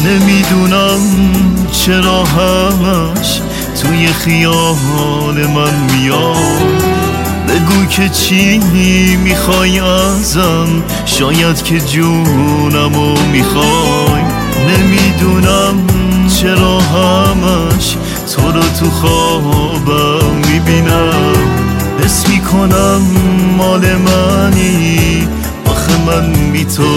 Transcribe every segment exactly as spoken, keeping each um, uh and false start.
نمیدونم چرا همش توی خیال من میاد. بگو که چی میخوای ازم، شاید که جونمو میخوای. نمیدونم چرا همش تو رو تو خوابم میبینم. حس میکنم مال منی، آخه من بی تو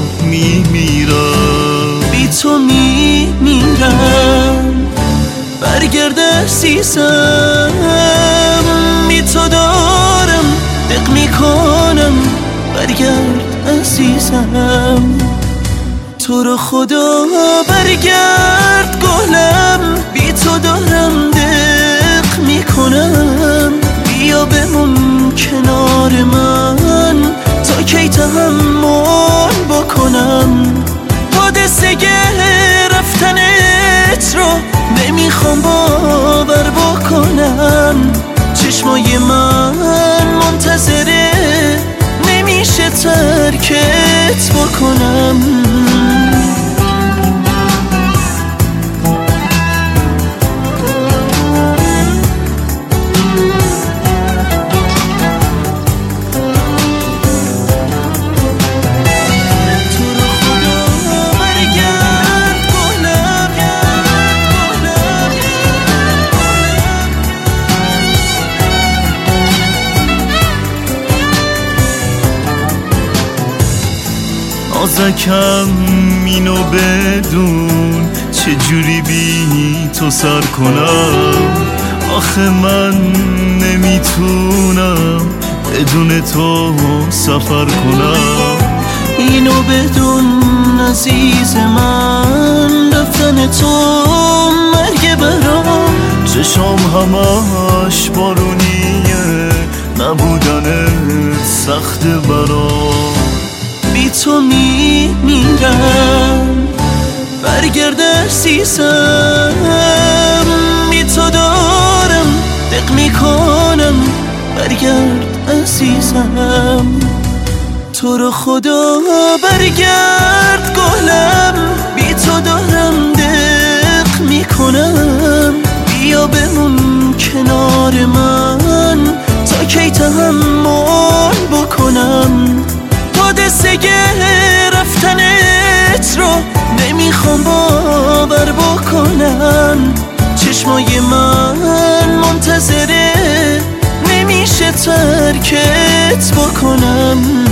میمیرم. بی تو میمیرم، برگرد عزیزم. بی تو دارم دق میکنم، برگرد عزیزم. تو رو خدا برگرد گلم، بی تو دارم دق میکنم. بیا بمون کنار من، تا کی تحمل بکنم. حادثه رفتنت رو نمیخوام باور بکنم. چشمای من منتظره، نمیشه ترکت بکنم. نازکم اینو بدون، چجوری بی تو سر کنم. آخه من نمیتونم بدون تو سفر کنم. اینو بدون عزیز من، رفتن تو مرگ برام. چشام همش بارونیه، نبودنت سخت برام. بی تو میمیرم، برگرد عزیزم. بی تو دارم دق میکنم، برگرد عزیزم. تو رو خدا برگرد گلم، بی تو دارم دق میکنم. بیا بمون کنار من، تا کی تحمل بکنم. حادثه رفتنت رو نمیخوام باور بکنم. چشمای من منتظره، نمیشه ترکت بکنم.